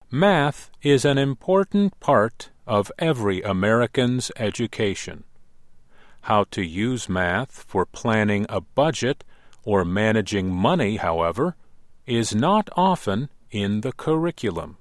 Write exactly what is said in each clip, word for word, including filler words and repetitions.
Math is an important part of every American's education. How to use math for planning a budget or managing money, however, is not often in the curriculum.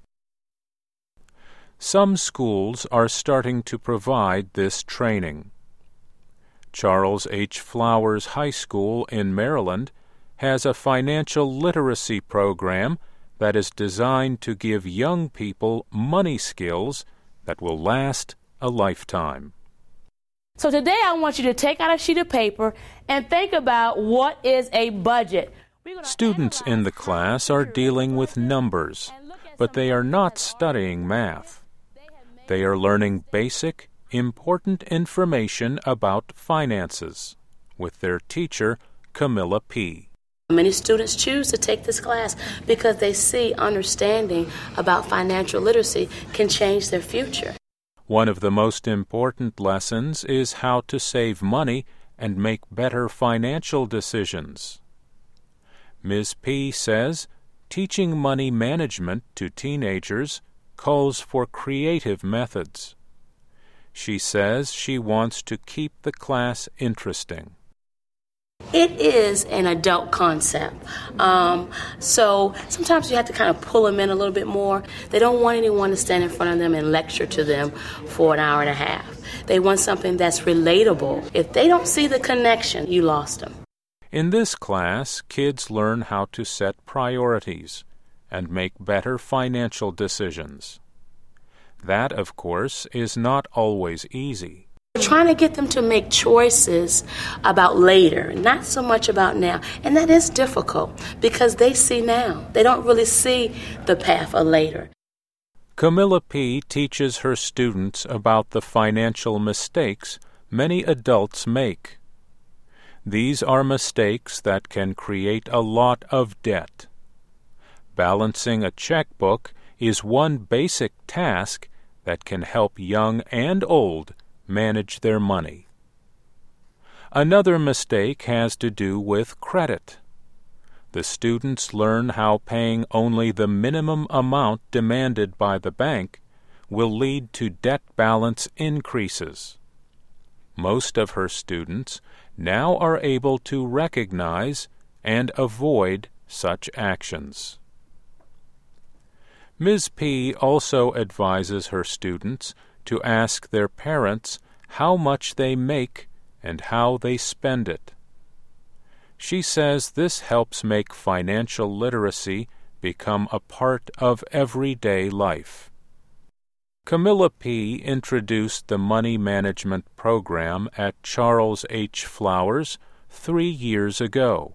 Some schools are starting to provide this training. Charles H. Flowers High School in Maryland has a financial literacy program that is designed to give young people money skills that will last a lifetime. So today I want you to take out a sheet of paper and think about what is a budget. Students in the class are dealing with numbers, but they are not studying math. They are learning basic, important information about finances with their teacher, Camilla P. Many students choose to take this class because they see understanding about financial literacy can change their future. One of the most important lessons is how to save money and make better financial decisions. Miz P says teaching money management to teenagers calls for creative methods. She says she wants to keep the class interesting. It is an adult concept. Um, so sometimes you have to kind of pull them in a little bit more. They don't want anyone to stand in front of them and lecture to them for an hour and a half. They want something that's relatable. If they don't see the connection, you lost them. In this class, kids learn how to set priorities and make better financial decisions. That, of course, is not always easy. We're trying to get them to make choices about later, not so much about now. And that is difficult because they see now. They don't really see the path of later. Camilla P. teaches her students about the financial mistakes many adults make. These are mistakes that can create a lot of debt. Balancing a checkbook is one basic task that can help young and old manage their money. Another mistake has to do with credit. The students learn how paying only the minimum amount demanded by the bank will lead to debt balance increases. Most of her students now are able to recognize and avoid such actions. Miz P. also advises her students to ask their parents how much they make and how they spend it. She says this helps make financial literacy become a part of everyday life. Camilla P. introduced the money management program at Charles H. Flowers three years ago.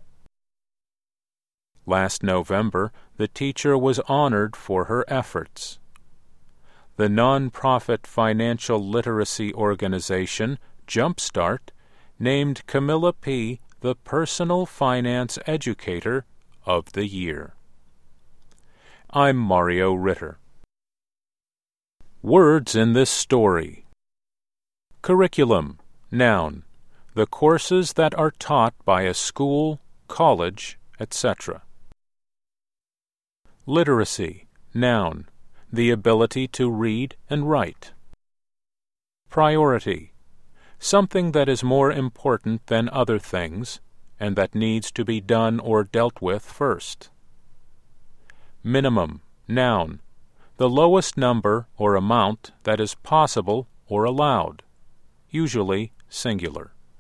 Last November, the teacher was honored for her efforts. The nonprofit financial literacy organization, Jumpstart, named Camilla P. the Personal Finance Educator of the Year. I'm Mario Ritter. Words in this story. Curriculum, noun, the courses that are taught by a school, college, et cetera. Literacy, noun, the ability to read and write. Priority, something that is more important than other things and that needs to be done or dealt with first. Minimum, noun, the lowest number or amount that is possible or allowed, usually singular.